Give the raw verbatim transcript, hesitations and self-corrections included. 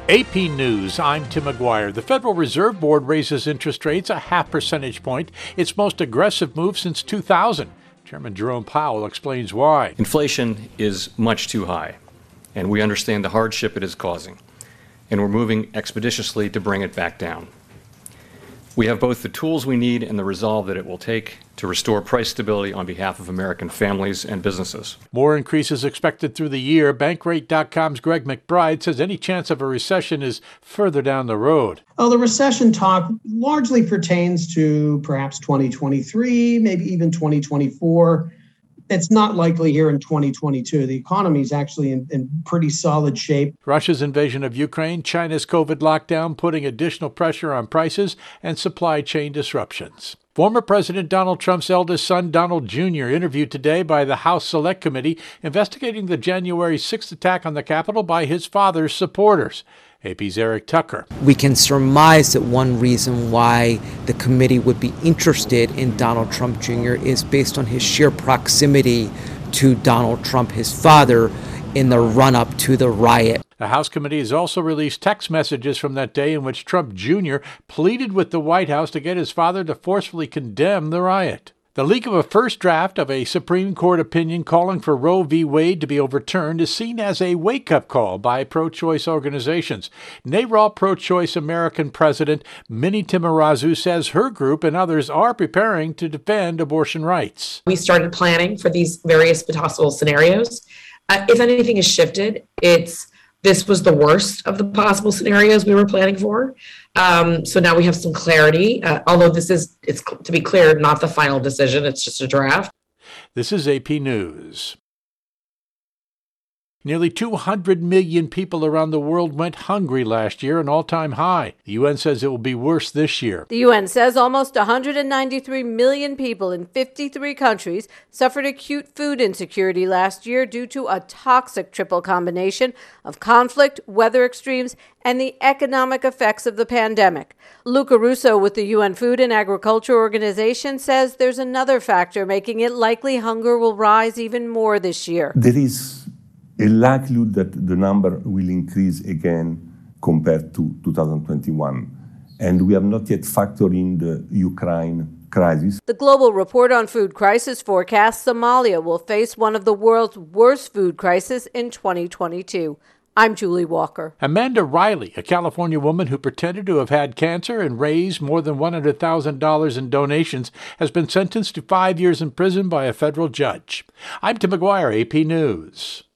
A P News, I'm Tim McGuire. The Federal Reserve Board raises interest rates a half percentage point, its most aggressive move since two thousand. Chairman Jerome Powell explains why. Inflation is much too high, and we understand the hardship it is causing, and we're moving expeditiously to bring it back down. We have both the tools we need and the resolve that it will take to restore price stability on behalf of American families and businesses. More increases expected through the year. Bankrate dot com's Greg McBride says any chance of a recession is further down the road. Well, the recession talk largely pertains to perhaps twenty twenty-three, maybe even twenty twenty-four. It's not likely here in twenty twenty-two. The economy is actually in, in pretty solid shape. Russia's invasion of Ukraine, China's COVID lockdown putting additional pressure on prices and supply chain disruptions. Former President Donald Trump's eldest son, Donald Junior, interviewed today by the House Select Committee investigating the January sixth attack on the Capitol by his father's supporters. A P's Eric Tucker. We can surmise that one reason why the committee would be interested in Donald Trump Junior is based on his sheer proximity to Donald Trump, his father, in the run-up to the riot. The House committee has also released text messages from that day in which Trump Junior pleaded with the White House to get his father to forcefully condemn the riot. The leak of a first draft of a Supreme Court opinion calling for Roe v. Wade to be overturned is seen as a wake-up call by pro-choice organizations. NARAL Pro-Choice American President Minnie Timirazu says her group and others are preparing to defend abortion rights. We started planning for these various possible scenarios. Uh, if anything has shifted, it's this was the worst of the possible scenarios we were planning for. Um, so now we have some clarity, uh, although this is, it's to be clear, not the final decision. It's just a draft. This is A P News. Nearly two hundred million people around the world went hungry last year, an all-time high. The U N says it will be worse this year. The U N says almost one hundred ninety-three million people in fifty-three countries suffered acute food insecurity last year due to a toxic triple combination of conflict, weather extremes, and the economic effects of the pandemic. Luca Russo with the U N Food and Agriculture Organization says there's another factor making it likely hunger will rise even more this year. There is a likelihood that the number will increase again compared to two thousand twenty-one. And we have not yet factored in the Ukraine crisis. The Global Report on Food Crisis forecasts Somalia will face one of the world's worst food crises in twenty twenty-two. I'm Julie Walker. Amanda Riley, a California woman who pretended to have had cancer and raised more than one hundred thousand dollars in donations, has been sentenced to five years in prison by a federal judge. I'm Tim McGuire, A P News.